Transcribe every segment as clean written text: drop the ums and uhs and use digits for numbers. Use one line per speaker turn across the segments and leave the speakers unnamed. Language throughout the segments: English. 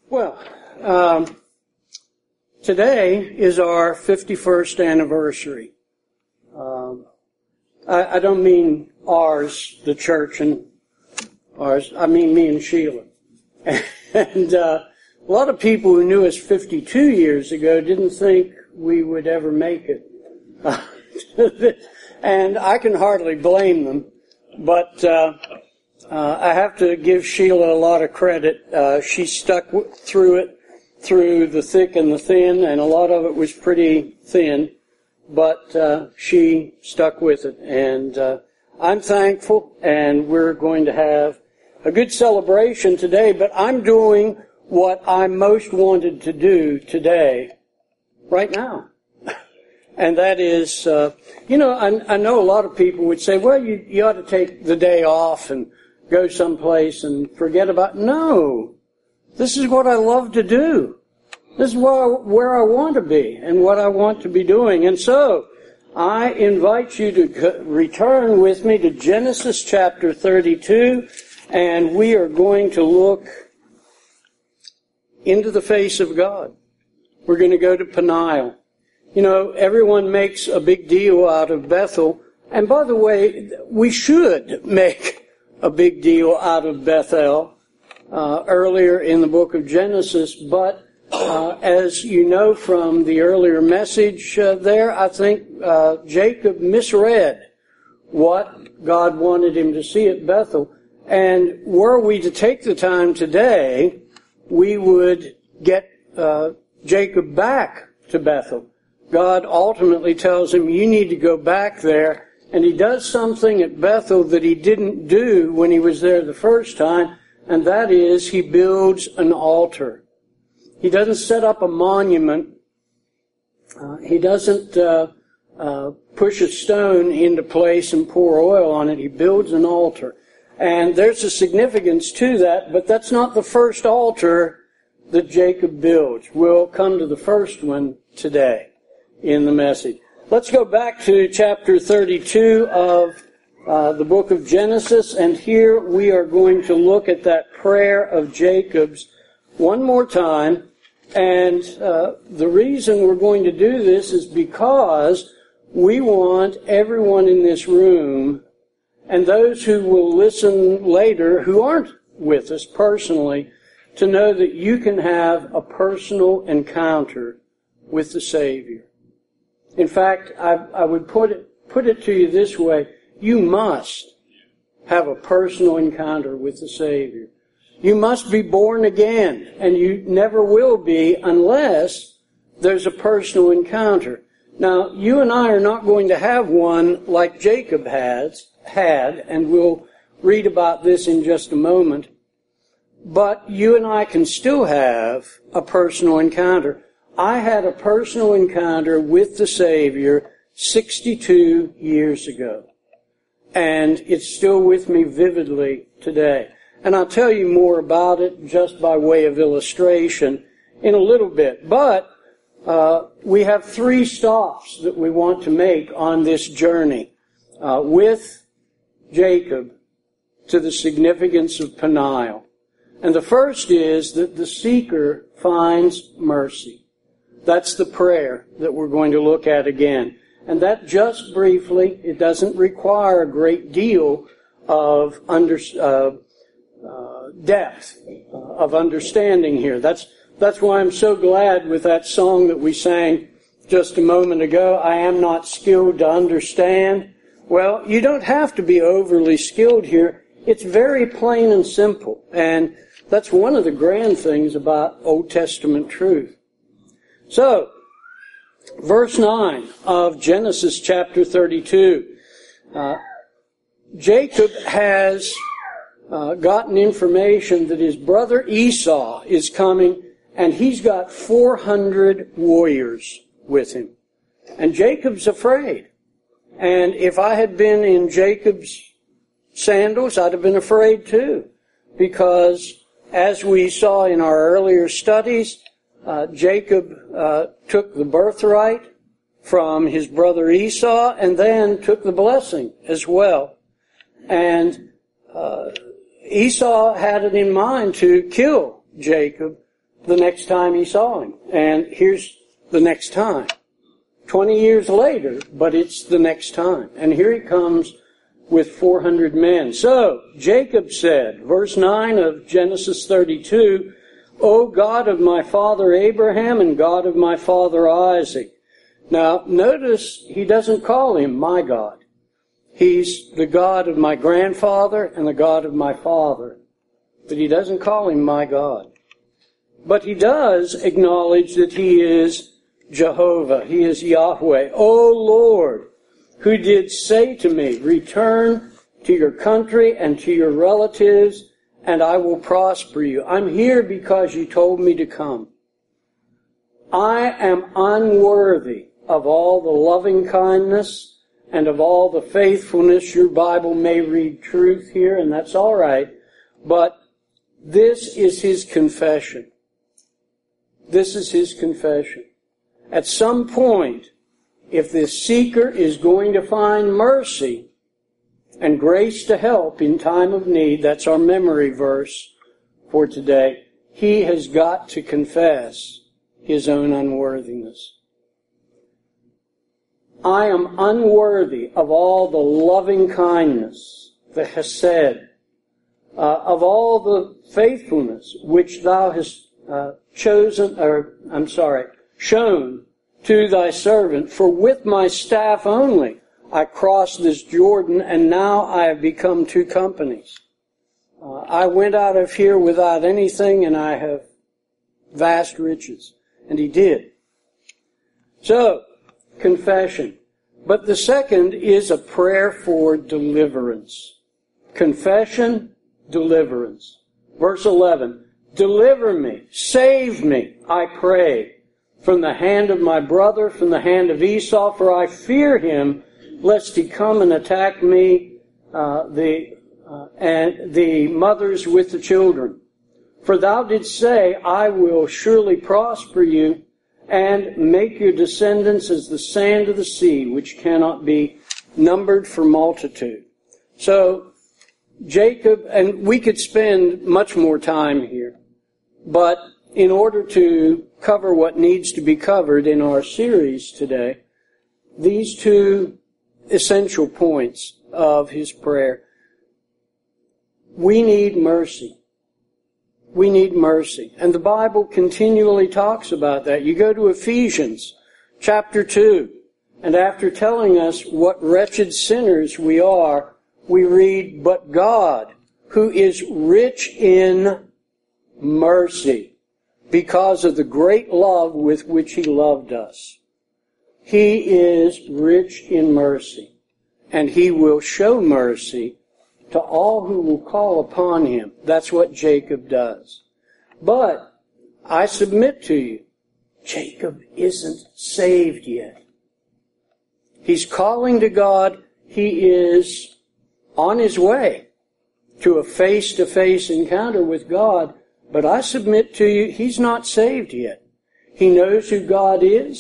Well, today is our 51st anniversary. I don't mean ours, the church, and ours. I mean me and Sheila. And a lot of people who knew us 52 years ago didn't think we would ever make it. And I can hardly blame them. But I have to give Sheila a lot of credit. She stuck through it, through the thick and the thin, and a lot of it was pretty thin. But she stuck with it. And I'm thankful, and we're going to have a good celebration today. But I'm doing what I most wanted to do today, right now. And that is, I know a lot of people would say, well, you ought to take the day off and go someplace and forget about. No, this is what I love to do. This is where I want to be and what I want to be doing. And so I invite you to return with me to Genesis chapter 32, and we are going to look into the face of God. We're going to go to Peniel. You know, everyone makes a big deal out of Bethel. And by the way, we should make a big deal out of Bethel earlier in the book of Genesis. But as you know from the earlier message there, I think Jacob misread what God wanted him to see at Bethel. And were we to take the time today, we would get Jacob back to Bethel. God ultimately tells him, you need to go back there. And he does something at Bethel that he didn't do when he was there the first time, and that is he builds an altar. He doesn't set up a monument. He doesn't push a stone into place and pour oil on it. He builds an altar. And there's a significance to that, but that's not the first altar that Jacob builds. We'll come to the first one today in the message. Let's go back to chapter 32 of the book of Genesis, and here we are going to look at that prayer of Jacob's one more time. And the reason we're going to do this is because we want everyone in this room and those who will listen later who aren't with us personally to know that you can have a personal encounter with the Savior. In fact, I would put it to you this way. You must have a personal encounter with the Savior. You must be born again, and you never will be unless there's a personal encounter. Now, you and I are not going to have one like Jacob had, and we'll read about this in just a moment. But you and I can still have a personal encounter. I had a personal encounter with the Savior 62 years ago. And it's still with me vividly today. And I'll tell you more about it just by way of illustration in a little bit. But we have 3 stops that we want to make on this journey with Jacob to the significance of Peniel. And the first is that the seeker finds mercy. That's the prayer that we're going to look at again. And that just briefly, it doesn't require a great deal of depth of understanding here. That's why I'm so glad with that song that we sang just a moment ago, I am not skilled to understand. Well, you don't have to be overly skilled here. It's very plain and simple. And that's one of the grand things about Old Testament truth. So, verse 9 of Genesis chapter 32. Jacob has gotten information that his brother Esau is coming, and he's got 400 warriors with him. And Jacob's afraid. And if I had been in Jacob's sandals, I'd have been afraid too. Because as we saw in our earlier studies, Jacob took the birthright from his brother Esau and then took the blessing as well. And Esau had it in mind to kill Jacob, the next time he saw him. And here's the next time. 20 years later, but it's the next time. And here he comes with 400 men. So, Jacob said, verse 9 of Genesis 32, O God of my father Abraham and God of my father Isaac. Now, notice he doesn't call him my God. He's the God of my grandfather and the God of my father. But he doesn't call him my God. But he does acknowledge that he is Jehovah. He is Yahweh. O Lord, who did say to me, return to your country and to your relatives, and I will prosper you. I'm here because you told me to come. I am unworthy of all the loving kindness and of all the faithfulness. Your Bible may read truth here, and that's all right. But this is his confession. This is his confession. At some point, if this seeker is going to find mercy and grace to help in time of need, that's our memory verse for today, he has got to confess his own unworthiness. I am unworthy of all the loving kindness, the hesed, of all the faithfulness which thou hast shown to thy servant, for with my staff only I crossed this Jordan, and now I have become two companies. I went out of here without anything, and I have vast riches. And he did. So, confession. But the second is a prayer for deliverance. Confession, deliverance. Verse 11, deliver me, save me, I pray, from the hand of my brother, from the hand of Esau, for I fear him, lest he come and attack me, and the mothers with the children. For thou didst say, I will surely prosper you, and make your descendants as the sand of the sea, which cannot be numbered for multitude. So, Jacob, and we could spend much more time here, but in order to cover what needs to be covered in our series today, these two essential points of his prayer. We need mercy. We need mercy. And the Bible continually talks about that. You go to Ephesians chapter 2, and after telling us what wretched sinners we are, we read, but God, who is rich in mercy, because of the great love with which he loved us. He is rich in mercy, and he will show mercy to all who will call upon him. That's what Jacob does. But I submit to you, Jacob isn't saved yet. He's calling to God. He is on his way to a face-to-face encounter with God. But I submit to you, he's not saved yet. He knows who God is.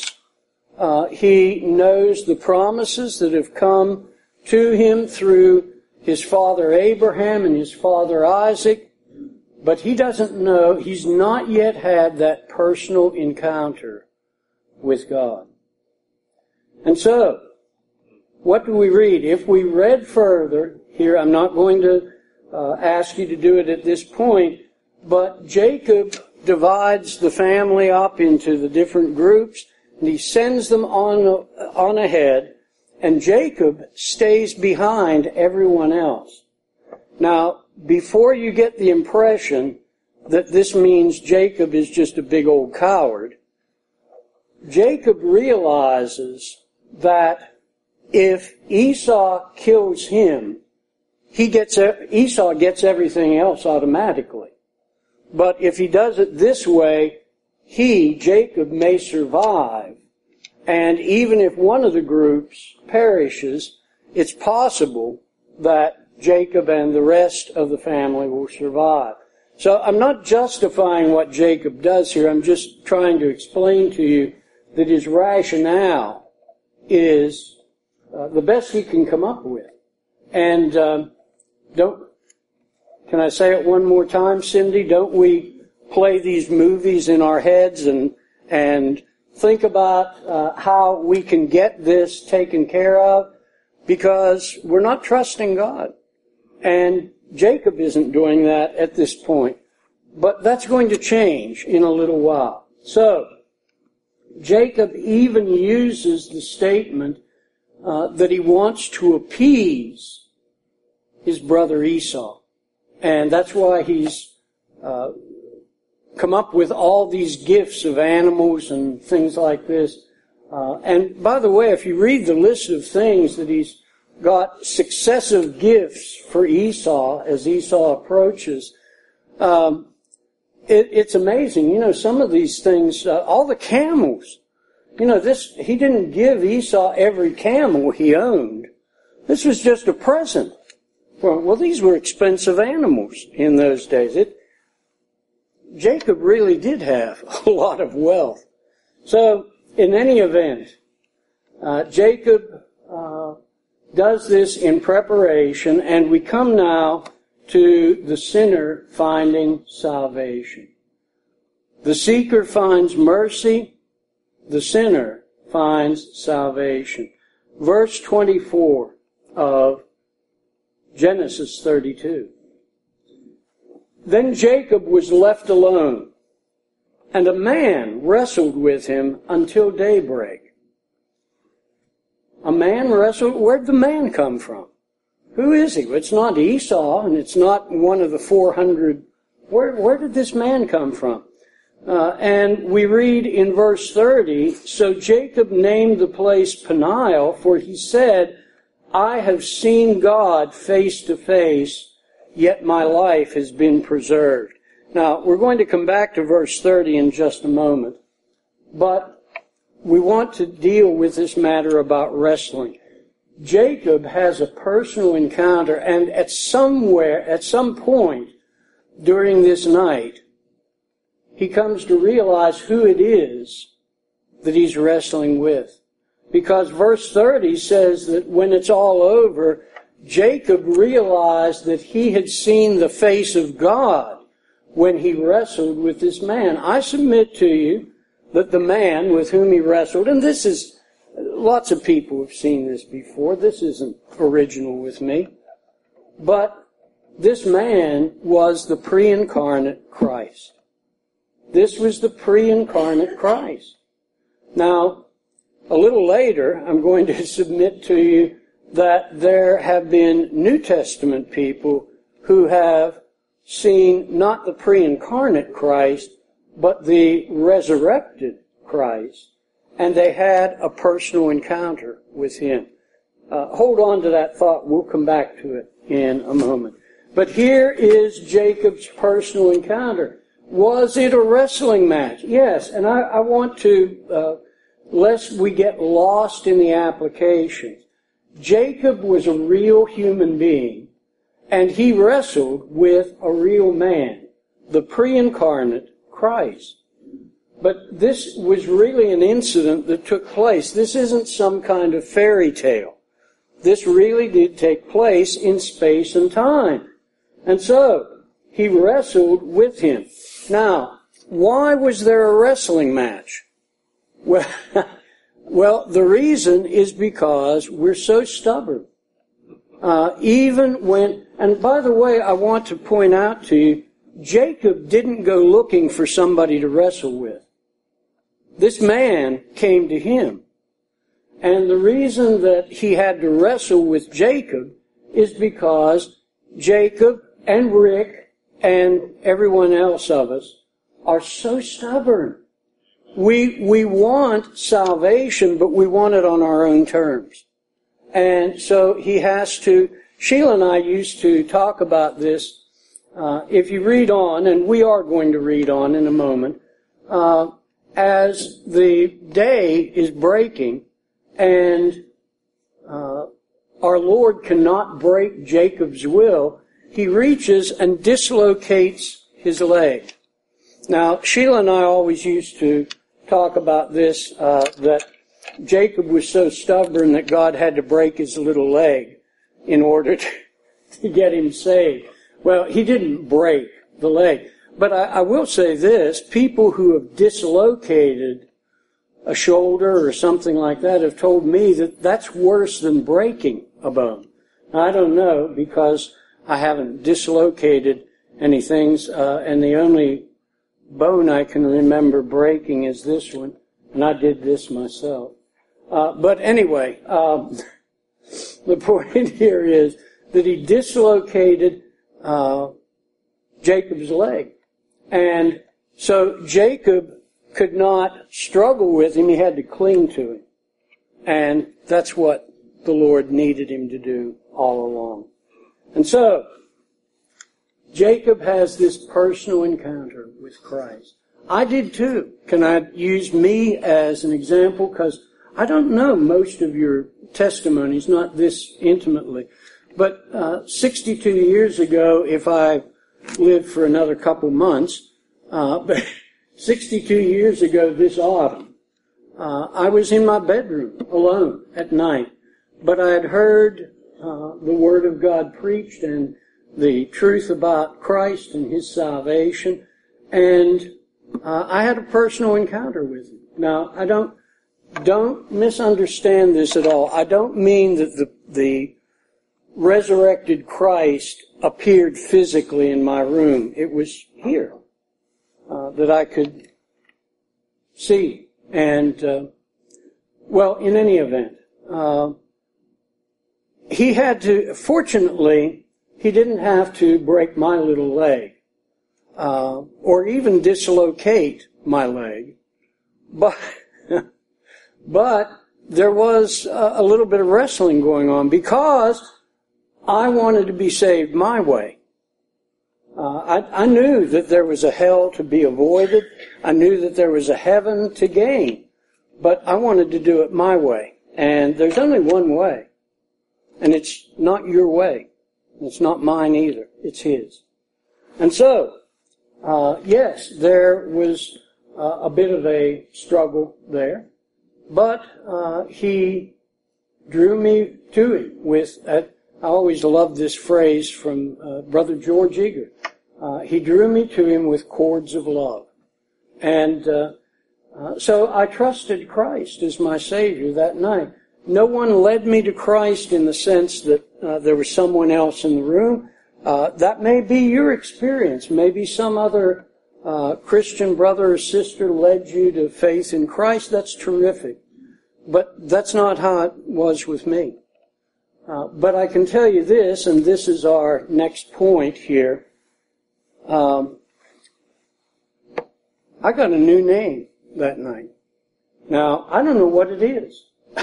He knows the promises that have come to him through his father Abraham and his father Isaac. But he doesn't know, he's not yet had that personal encounter with God. And so, what do we read? If we read further, here I'm not going to ask you to do it at this point, but Jacob divides the family up into the different groups, and he sends them on ahead, and Jacob stays behind everyone else. Now, before you get the impression that this means Jacob is just a big old coward, Jacob realizes that if Esau kills him, Esau gets everything else automatically. But if he does it this way, Jacob, may survive. And even if one of the groups perishes, it's possible that Jacob and the rest of the family will survive. So I'm not justifying what Jacob does here. I'm just trying to explain to you that his rationale is the best he can come up with. And can I say it one more time, Cindy? Don't we play these movies in our heads and think about how we can get this taken care of, because we're not trusting God. And Jacob isn't doing that at this point. But that's going to change in a little while. So, Jacob even uses the statement that he wants to appease his brother Esau. And that's why he's come up with all these gifts of animals and things like this. And by the way, if you read the list of things that he's got successive gifts for Esau as Esau approaches, it's amazing. You know, some of these things, all the camels, you know, he didn't give Esau every camel he owned. This was just a present. Well, these were expensive animals in those days. Jacob really did have a lot of wealth. So, in any event, Jacob does this in preparation, and we come now to the sinner finding salvation. The seeker finds mercy, the sinner finds salvation. Verse 24 of Genesis 32. Then Jacob was left alone, and a man wrestled with him until daybreak. A man wrestled? Where'd the man come from? Who is he? It's not Esau, and it's not one of the 400. Where did this man come from? And we read in verse 30, so Jacob named the place Peniel, for he said, I have seen God face to face, yet my life has been preserved. Now, we're going to come back to verse 30 in just a moment, but we want to deal with this matter about wrestling. Jacob has a personal encounter, and at some point during this night, he comes to realize who it is that he's wrestling with. Because verse 30 says that when it's all over, Jacob realized that he had seen the face of God when he wrestled with this man. I submit to you that the man with whom he wrestled, and this is, lots of people have seen this before, this isn't original with me, but this man was the pre-incarnate Christ. This was the pre-incarnate Christ. Now, a little later, I'm going to submit to you that there have been New Testament people who have seen not the pre-incarnate Christ, but the resurrected Christ, and they had a personal encounter with him. Hold on to that thought. We'll come back to it in a moment. But here is Jacob's personal encounter. Was it a wrestling match? Yes, and I want to, lest we get lost in the applications, Jacob was a real human being, and he wrestled with a real man, the pre-incarnate Christ. But this was really an incident that took place. This isn't some kind of fairy tale. This really did take place in space and time. And so, he wrestled with him. Now, why was there a wrestling match? Well, the reason is because we're so stubborn. Even when, and by the way, I want to point out to you, Jacob didn't go looking for somebody to wrestle with. This man came to him. And the reason that he had to wrestle with Jacob is because Jacob and Rick and everyone else of us are so stubborn. We want salvation, but we want it on our own terms. And so he has to, Sheila and I used to talk about this. If you read on, and we are going to read on in a moment, as the day is breaking and our Lord cannot break Jacob's will, he reaches and dislocates his leg. Now, Sheila and I always used to talk about this, that Jacob was so stubborn that God had to break his little leg in order to get him saved. Well, he didn't break the leg. But I will say this, people who have dislocated a shoulder or something like that have told me that that's worse than breaking a bone. I don't know, because I haven't dislocated any things, and the only bone I can remember breaking is this one, and I did this myself. But anyway, the point here is that he dislocated Jacob's leg. And so Jacob could not struggle with him, he had to cling to him. And that's what the Lord needed him to do all along. And so, Jacob has this personal encounter with Christ. I did too. Can I use me as an example? Because I don't know most of your testimonies, not this intimately. But 62 years ago, if I lived for another couple months, but 62 years ago this autumn, I was in my bedroom alone at night. But I had heard the Word of God preached and the truth about Christ and His salvation, and I had a personal encounter with Him. Now, I don't misunderstand this at all. I don't mean that the resurrected Christ appeared physically in my room. It was here that I could see. And, well, in any event, he had to, fortunately, he didn't have to break my little leg, or even dislocate my leg, but there was a little bit of wrestling going on because I wanted to be saved my way. I knew that there was a hell to be avoided. I knew that there was a heaven to gain, but I wanted to do it my way. And there's only one way, and it's not your way. It's not mine either. It's His. And so, yes, there was a bit of a struggle there, but He drew me to Him with, I always loved this phrase from Brother George Eager. He drew me to Him with cords of love. And so I trusted Christ as my Savior that night. No one led me to Christ in the sense that there was someone else in the room. That may be your experience. Maybe some other Christian brother or sister led you to faith in Christ. That's terrific. But that's not how it was with me. But I can tell you this, and this is our next point here. I got a new name that night. Now, I don't know what it is.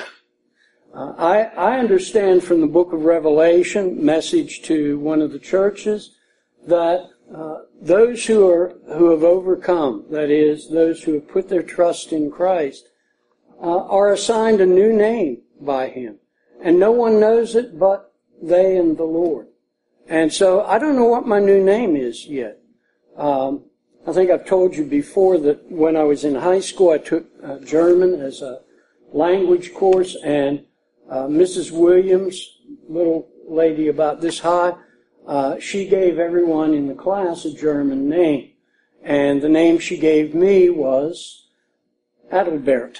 I understand from the book of Revelation, message to one of the churches, that those who have overcome, that is, those who have put their trust in Christ, are assigned a new name by Him. And no one knows it but they and the Lord. And so I don't know what my new name is yet. I think I've told you before that when I was in high school, I took German as a language course, and Mrs. Williams, little lady about this high, she gave everyone in the class a German name. And the name she gave me was Adalbert.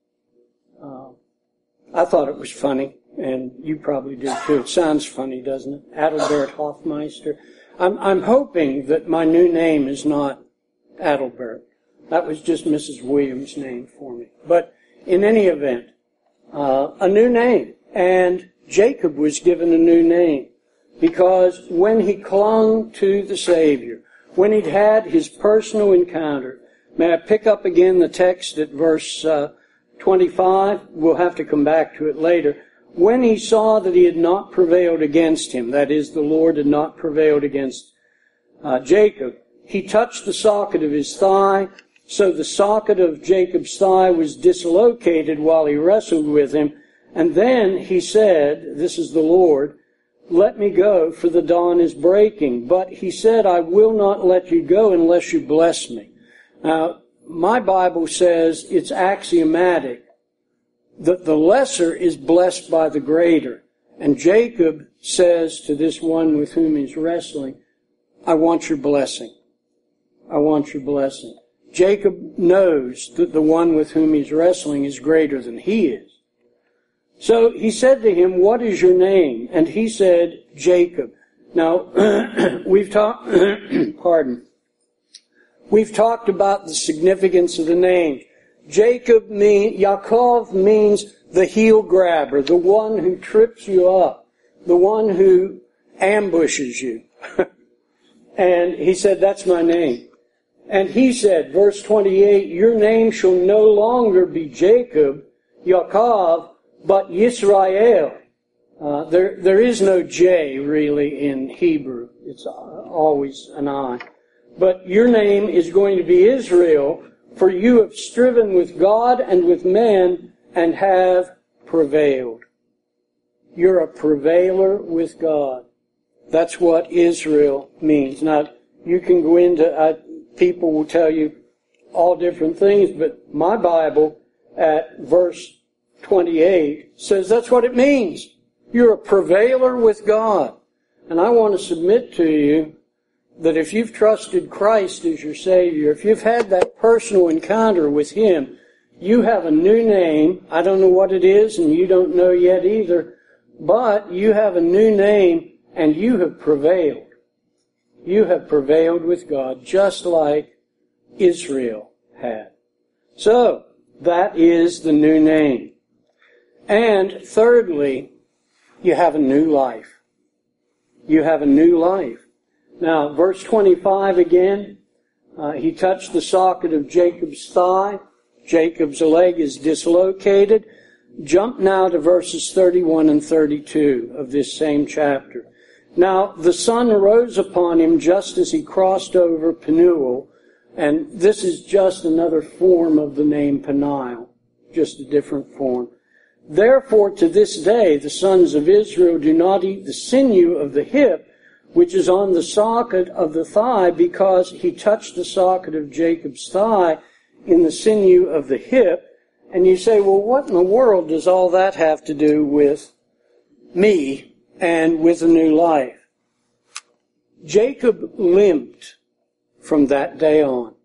I thought it was funny, and you probably did too. It sounds funny, doesn't it? Adalbert Hofmeister. I'm hoping that my new name is not Adalbert. That was just Mrs. Williams' name for me. But in any event, a new name. And Jacob was given a new name because when he clung to the Savior, when he'd had his personal encounter, may I pick up again the text at verse 25? We'll have to come back to it later. When he saw that he had not prevailed against him, that is, the Lord had not prevailed against Jacob, he touched the socket of his thigh. So the socket of Jacob's thigh was dislocated while he wrestled with him. And then he said, this is the Lord, let me go, for the dawn is breaking. But he said, I will not let you go unless you bless me. Now, my Bible says it's axiomatic that the lesser is blessed by the greater. And Jacob says to this one with whom he's wrestling, I want your blessing. I want your blessing. Jacob knows that the one with whom he's wrestling is greater than he is. So he said to him, what is your name? And he said, Jacob. Now, we've talked about the significance of the name. Yaakov means the heel grabber, the one who trips you up, the one who ambushes you. And he said, that's my name. And he said, verse 28, your name shall no longer be Jacob, Yaakov, but Yisrael. There is no J really in Hebrew. It's always an I. But your name is going to be Israel, for you have striven with God and with men and have prevailed. You're a prevailer with God. That's what Israel means. Now, you can go into, people will tell you all different things, but my Bible at verse 28 says that's what it means. You're a prevailer with God. And I want to submit to you that if you've trusted Christ as your Savior, if you've had that personal encounter with Him, you have a new name. I don't know what it is, and you don't know yet either, but you have a new name, and you have prevailed. You have prevailed with God, just like Israel had. So, that is the new name. And thirdly, you have a new life. You have a new life. Now, verse 25 again, he touched the socket of Jacob's thigh. Jacob's leg is dislocated. Jump now to verses 31 and 32 of this same chapter. Now, the sun rose upon him just as he crossed over Peniel, and this is just another form of the name Peniel, just a different form. Therefore, to this day, the sons of Israel do not eat the sinew of the hip, which is on the socket of the thigh, because he touched the socket of Jacob's thigh in the sinew of the hip. And you say, well, what in the world does all that have to do with me and with a new life? Jacob limped from that day on.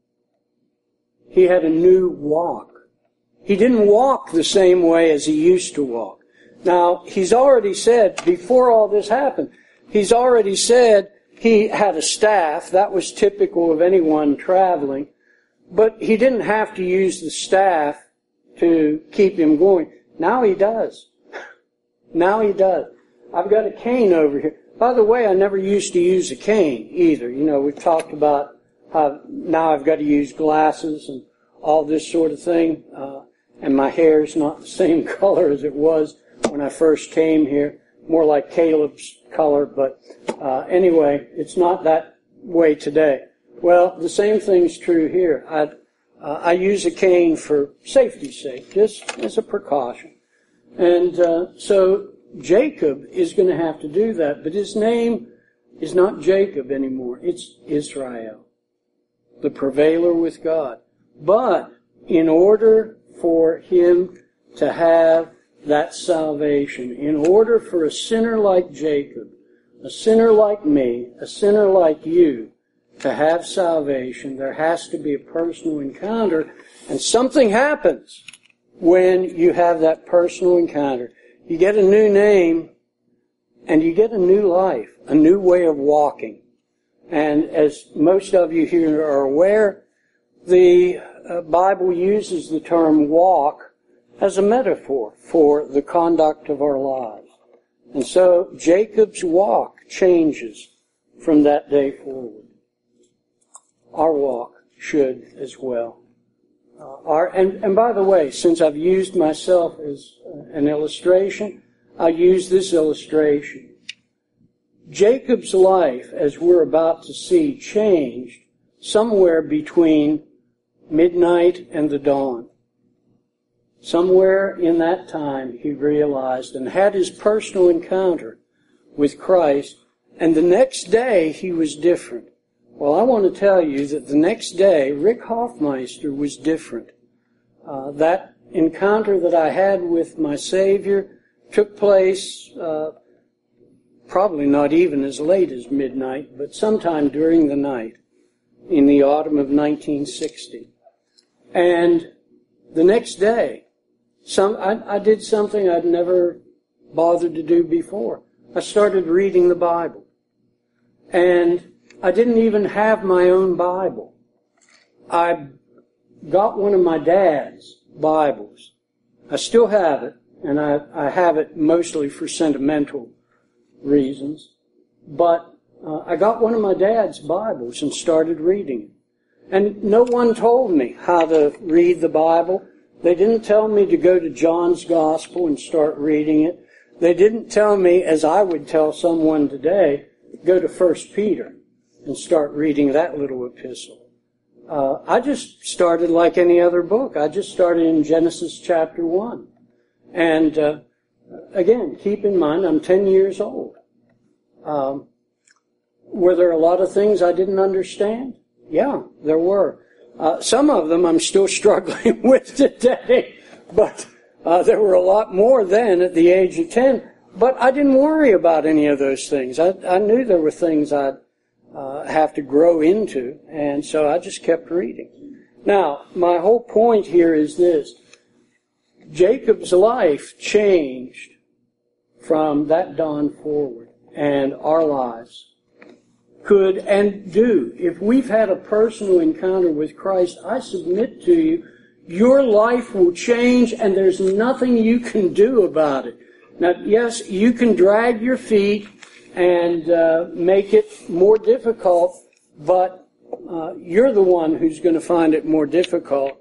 He had a new walk. He didn't walk the same way as he used to walk. Now, he's already said, before all this happened, he's already said he had a staff. That was typical of anyone traveling. But he didn't have to use the staff to keep him going. Now he does. Now he does. I've got a cane over here. By the way, I never used to use a cane either. You know, we've talked about how now I've got to use glasses and all this sort of thing. And my hair's not the same color as it was when I first came here. More like Caleb's color, but anyway, it's not that way today. Well, the same thing's true here. I use a cane for safety's sake, just as a precaution. And so Jacob is going to have to do that, but his name is not Jacob anymore. It's Israel, the prevailer with God. But in order for him to have that salvation, in order for a sinner like Jacob, a sinner like me, a sinner like you, to have salvation, there has to be a personal encounter, and something happens when you have that personal encounter. You get a new name, and you get a new life, a new way of walking. And as most of you here are aware, the Bible uses the term walk as a metaphor for the conduct of our lives. And so Jacob's walk changes from that day forward. Our walk should as well. And by the way, since I've used myself as an illustration, I'll use this illustration. Jacob's life, as we're about to see, changed somewhere between midnight and the dawn. Somewhere in that time he realized and had his personal encounter with Christ, and the next day he was different. Well, I want to tell you that the next day Rick Hoffmeister was different. That encounter that I had with my Savior took place probably not even as late as midnight, but sometime during the night. in the autumn of 1960. And the next day, I did something I'd never bothered to do before. I started reading the Bible. And I didn't even have my own Bible. I got one of my dad's Bibles. I still have it, and I have it mostly for sentimental reasons. But I got one of my dad's Bibles and started reading it. And no one told me how to read the Bible. They didn't tell me to go to John's Gospel and start reading it. They didn't tell me, as I would tell someone today, go to 1 Peter and start reading that little epistle. I just started like any other book. I just started in Genesis chapter 1. And again, keep in mind, I'm 10 years old. Were there a lot of things I didn't understand? Yeah, there were. Some of them I'm still struggling with today, but there were a lot more then at the age of 10. But I didn't worry about any of those things. I knew there were things I'd have to grow into, and so I just kept reading. Now, my whole point here is this. Jacob's life changed from that dawn forward, and our lives could and do. If we've had a personal encounter with Christ, I submit to you, your life will change, and there's nothing you can do about it. Now, yes, you can drag your feet and make it more difficult, but you're the one who's going to find it more difficult.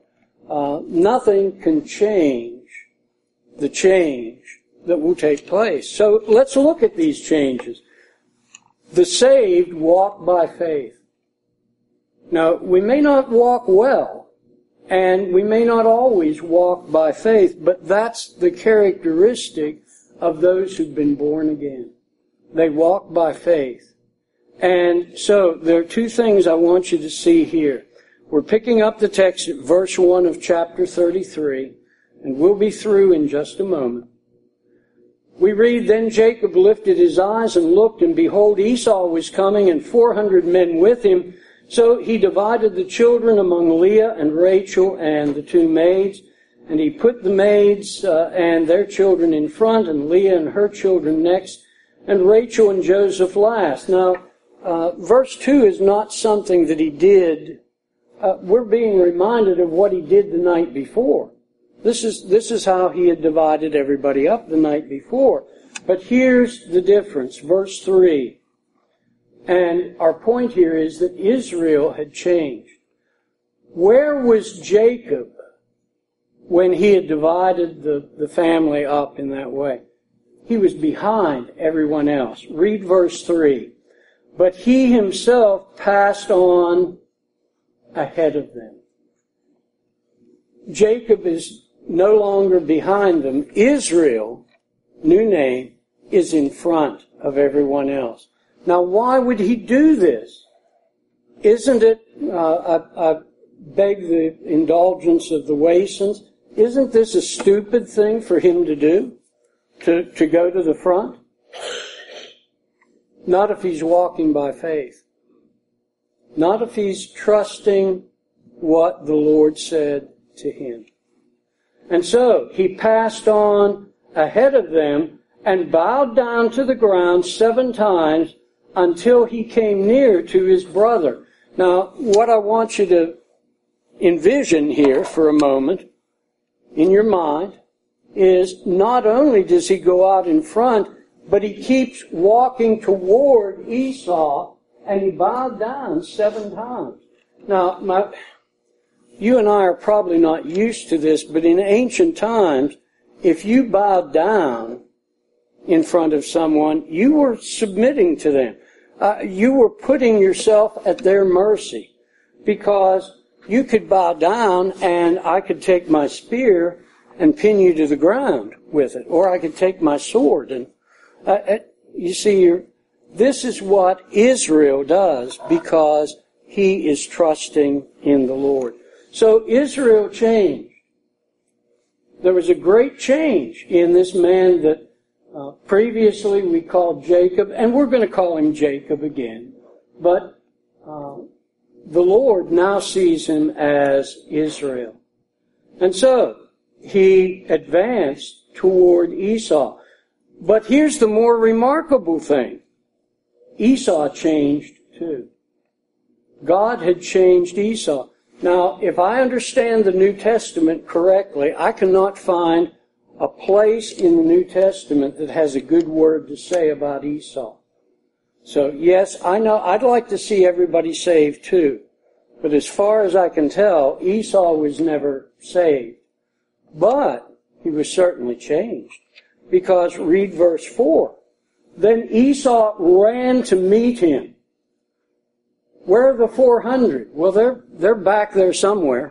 Nothing can change the change that will take place. So let's look at these changes. The saved walk by faith. Now, we may not walk well, and we may not always walk by faith, but that's the characteristic of those who've been born again. They walk by faith. And so there are two things I want you to see here. We're picking up the text at verse 1 of chapter 33, and we'll be through in just a moment. We read, Then Jacob lifted his eyes and looked, and behold, Esau was coming, and 400 men with him. So he divided the children among Leah and Rachel and the two maids, and he put the maids and their children in front, and Leah and her children next, and Rachel and Joseph last. Now, verse 2 is not something that he did. We're being reminded of what he did the night before. This is how he had divided everybody up the night before. But here's the difference. Verse 3. And our point here is that Israel had changed. Where was Jacob when he had divided the family up in that way? He was behind everyone else. Read verse 3. But he himself passed on ahead of them. Jacob is no longer behind them. Israel, new name, is in front of everyone else. Now, why would he do this? Isn't it, I beg the indulgence of the Waysons, isn't this a stupid thing for him to do? To go to the front? Not if he's walking by faith. Not if he's trusting what the Lord said to him. And so he passed on ahead of them and bowed down to the ground 7 times until he came near to his brother. Now, what I want you to envision here for a moment in your mind is not only does he go out in front, but he keeps walking toward Esau, and he bowed down 7 times. Now, you and I are probably not used to this, but in ancient times, if you bowed down in front of someone, you were submitting to them. You were putting yourself at their mercy, because you could bow down and I could take my spear and pin you to the ground with it, or I could take my sword. And you see, this is what Israel does because he is trusting in the Lord. So Israel changed. There was a great change in this man that previously we called Jacob, and we're going to call him Jacob again. But the Lord now sees him as Israel. And so, he advanced toward Esau. But here's the more remarkable thing. Esau changed too. God had changed Esau. Now, if I understand the New Testament correctly, I cannot find a place in the New Testament that has a good word to say about Esau. So, yes, I know I'd like to see everybody saved too. But as far as I can tell, Esau was never saved. But he was certainly changed. Because read verse 4. Then Esau ran to meet him. Where are the 400? Well, they're back there somewhere.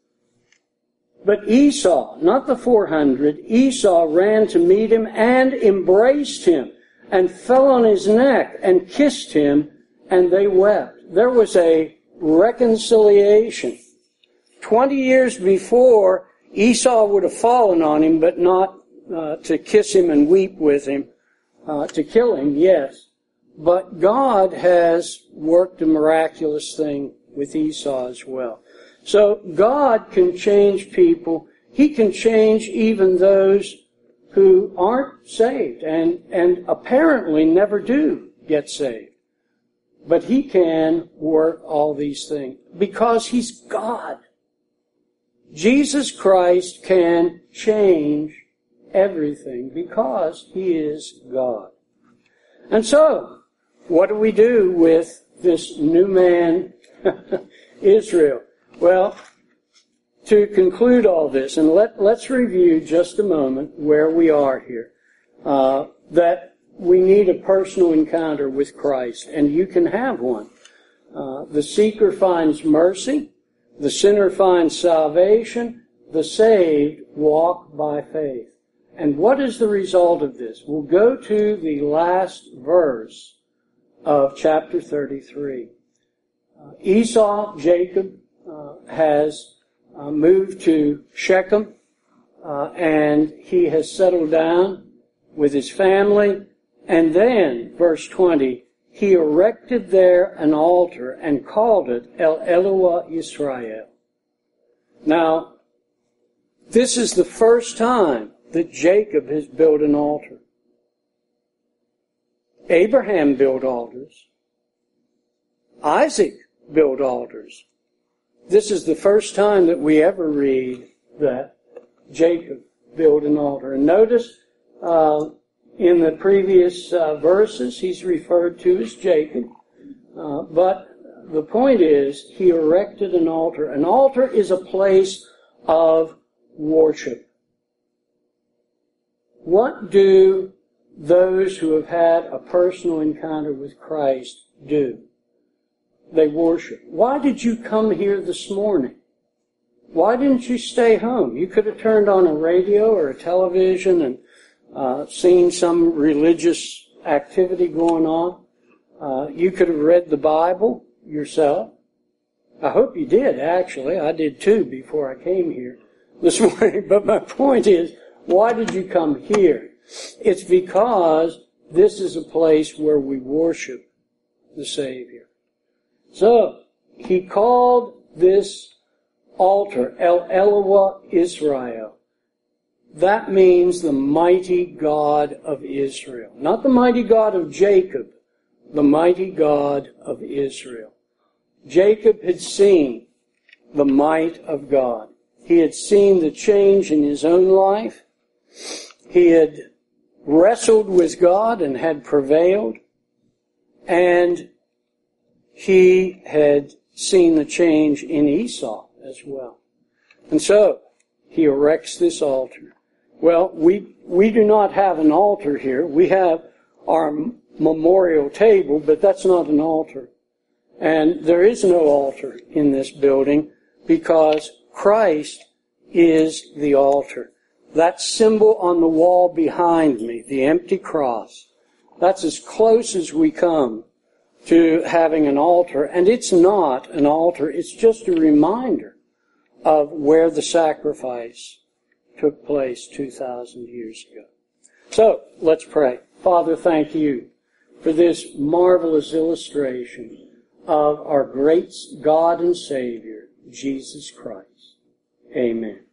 But Esau, not the 400, Esau ran to meet him and embraced him and fell on his neck and kissed him, and they wept. There was a reconciliation. 20 years before, Esau would have fallen on him, but not to kiss him and weep with him. To kill him, yes. But God has worked a miraculous thing with Esau as well. So God can change people. He can change even those who aren't saved and apparently never do get saved. But he can work all these things because he's God. Jesus Christ can change everything because he is God. And so, what do we do with this new man, Israel? Well, to conclude all this, and let's review just a moment where we are here, that we need a personal encounter with Christ, and you can have one. The seeker finds mercy, the sinner finds salvation, the saved walk by faith. And what is the result of this? We'll go to the last verse of chapter 33. Esau, Jacob, has moved to Shechem, and he has settled down with his family. And then, verse 20, he erected there an altar and called it El Eloah Yisrael. Now, this is the first time that Jacob has built an altar. Abraham built altars. Isaac built altars. This is the first time that we ever read that Jacob built an altar. And notice in the previous verses he's referred to as Jacob. But the point is he erected an altar. An altar is a place of worship. What do those who have had a personal encounter with Christ do? They worship. Why did you come here this morning? Why didn't you stay home? You could have turned on a radio or a television and seen some religious activity going on. You could have read the Bible yourself. I hope you did, actually. I did too before I came here this morning. But my point is, why did you come here? It's because this is a place where we worship the Savior. So, he called this altar El Eloah Israel. That means the mighty God of Israel. Not the mighty God of Jacob, the mighty God of Israel. Jacob had seen the might of God. He had seen the change in his own life. He had wrestled with God and had prevailed. And he had seen the change in Esau as well. And so, he erects this altar. Well, we do not have an altar here. We have our memorial table, but that's not an altar. And there is no altar in this building because Christ is the altar. That symbol on the wall behind me, the empty cross, that's as close as we come to having an altar. And it's not an altar, it's just a reminder of where the sacrifice took place 2,000 years ago. So, let's pray. Father, thank you for this marvelous illustration of our great God and Savior, Jesus Christ. Amen.